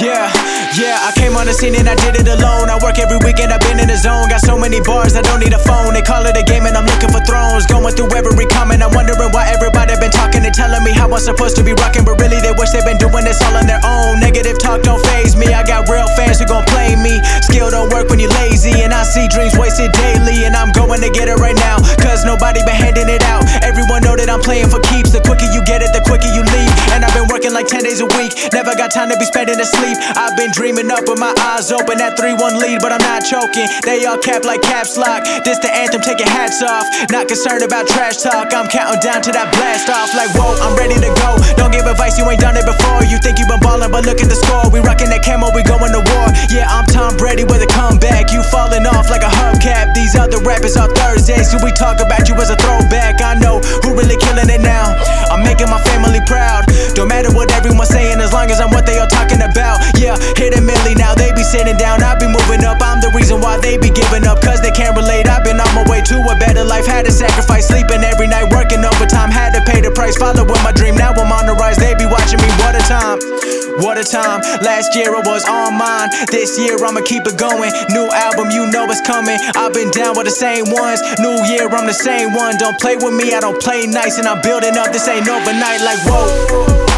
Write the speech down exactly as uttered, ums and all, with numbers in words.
Yeah, yeah, I came on the scene and I did it alone. I work every weekend, I've been in the zone. Got so many bars, I don't need a phone. They call it a game and I'm looking for thrones. Going through every comment, I'm wondering why everybody been talking and telling me how I'm supposed to be rocking, but really they wish they been doing this all on their own. Negative talk don't faze me, I got real fans who gon' play me. Skill don't work when you're lazy, and I see dreams wasted daily. And I'm going to get it right now, cause nobody been handing it out. Everyone know that I'm playing for keeps. The quicker you get it, the quicker you leave. And I've been working like ten days a week, never got time to be spending asleep. I've been dreaming up with my eyes open, that three one lead, but I'm not choking. They all cap like caps lock, this the anthem, take your hats off. Not concerned about trash talk, I'm counting down to that blast off. Like whoa, I'm ready to go, don't give advice, you ain't done it before. You think you been ballin', but look at the score. We rockin' that camo, we going to war. Yeah, I'm Tom Brady with a comeback, you falling off like a hubcap. These other rappers are Thursdays, so we talk about you as a throwback. I know who really killing it now, I'm making my family proud. Don't matter what everyone's saying, as long as I'm what they all talking about. Yeah, hit a milli now, they be sitting down, I be moving up. I'm the reason why they be giving up, cause they can't relate. I've been on my way to a better life, had to sacrifice sleeping every night, working overtime, had to pay the price, following my dream. Now I'm on the rise, they be watching me. What a time, what a time. Last year I was on mine, this year I'ma keep it going. New album, you know it's coming. I've been down with the same ones, new year I'm the same one. Don't play with me, I don't play nice, and I'm building up, this ain't overnight. Like whoa.